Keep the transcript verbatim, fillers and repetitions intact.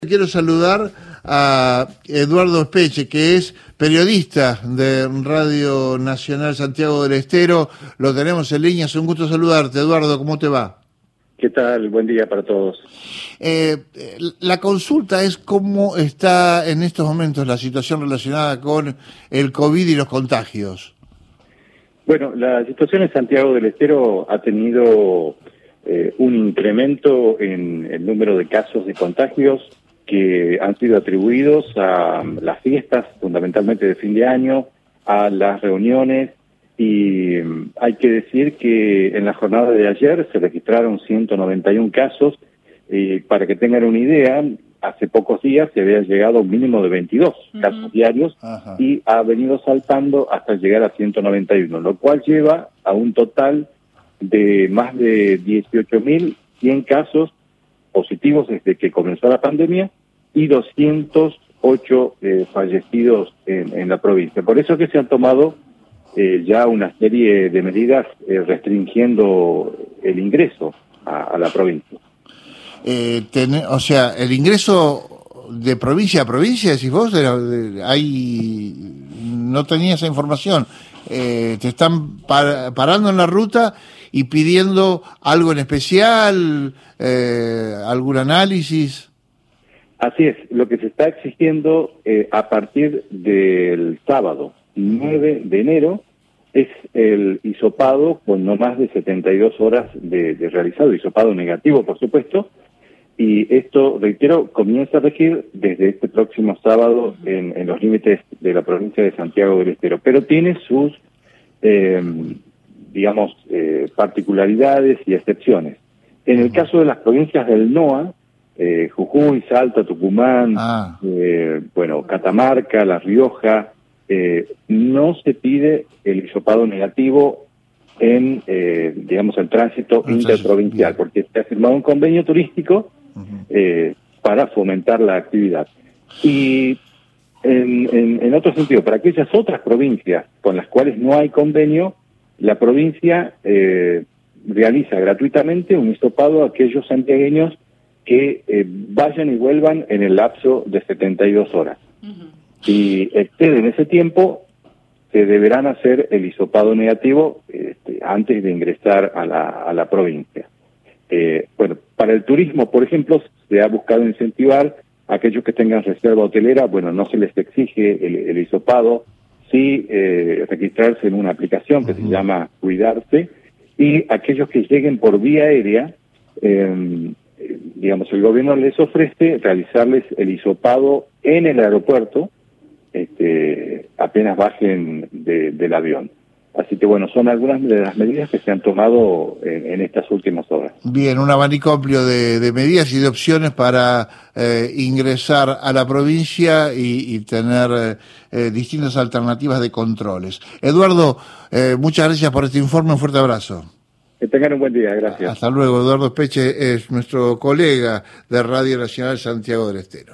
Quiero saludar a Eduardo Speche, que es periodista de Radio Nacional Santiago del Estero. Lo tenemos en línea, es un gusto saludarte. Eduardo, ¿cómo te va? ¿Qué tal? Buen día para todos. Eh, la consulta es cómo está en estos momentos la situación relacionada con el COVID y los contagios. Bueno, la situación en Santiago del Estero ha tenido eh, un incremento en el número de casos de contagios que han sido atribuidos a las fiestas, fundamentalmente de fin de año, a las reuniones, y hay que decir que en la jornada de ayer se registraron ciento noventa y uno casos, y para que tengan una idea, hace pocos días se había llegado a un mínimo de veintidós uh-huh. casos diarios. Ajá. Y ha venido saltando hasta llegar a ciento noventa y uno, lo cual lleva a un total de más de dieciocho mil cien casos positivos desde que comenzó la pandemia y doscientos ocho eh, fallecidos en, en la provincia. Por eso que se han tomado eh, ya una serie de medidas eh, restringiendo el ingreso a, a la provincia. Eh, ten, o sea, el ingreso de provincia a provincia, decís vos, de, de, hay, no tenía esa información. Eh, te están par, parando en la ruta y pidiendo algo en especial, eh, algún análisis. Así es, lo que se está exigiendo eh, a partir del sábado nueve de enero es el hisopado con no más de setenta y dos horas de, de realizado, hisopado negativo, por supuesto, y esto, reitero, comienza a regir desde este próximo sábado en, en los límites de la provincia de Santiago del Estero, pero tiene sus, eh, digamos, eh, particularidades y excepciones. En el caso de las provincias del N O A, Eh, Jujuy, Salta, Tucumán, ah. eh, bueno, Catamarca, La Rioja, eh, no se pide el hisopado negativo en, eh, digamos, el tránsito Entonces, interprovincial, bien. porque se ha firmado un convenio turístico uh-huh. eh, para fomentar la actividad. Y en, en, en otro sentido, para aquellas otras provincias con las cuales no hay convenio, la provincia eh, realiza gratuitamente un hisopado a aquellos santiagueños que eh, vayan y vuelvan en el lapso de setenta y dos horas. Uh-huh. Si exceden ese tiempo, se deberán hacer el hisopado negativo este, antes de ingresar a la, a la provincia. Eh, bueno, para el turismo, por ejemplo, se ha buscado incentivar a aquellos que tengan reserva hotelera. Bueno, no se les exige el, el hisopado, sí eh, registrarse en una aplicación que uh-huh. se llama Cuidarse, y aquellos que lleguen por vía aérea, eh, digamos, el gobierno les ofrece realizarles el hisopado en el aeropuerto este, apenas bajen de, del avión. Así que, bueno, son algunas de las medidas que se han tomado en, en estas últimas horas. Bien, un abanico amplio de, de medidas y de opciones para eh, ingresar a la provincia y, y tener eh, distintas alternativas de controles. Eduardo, eh, muchas gracias por este informe, un fuerte abrazo. Que tengan un buen día, gracias. Hasta luego. Eduardo Speche es nuestro colega de Radio Nacional Santiago del Estero.